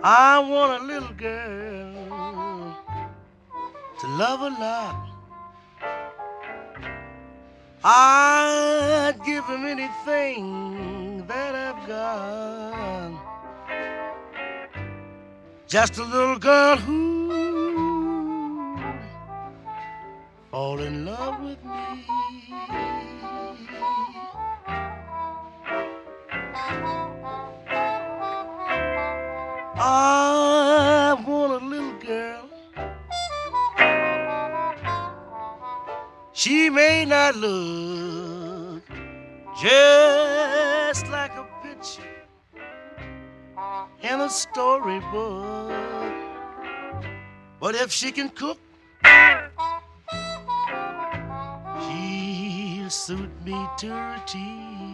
I want a little girl to love a lot. I'd give him anything that I've got. Just a little girl who fall in love with me. I want a little girl. She may not look just like a picture in a storybook, but if she can cook, she'll suit me to a T.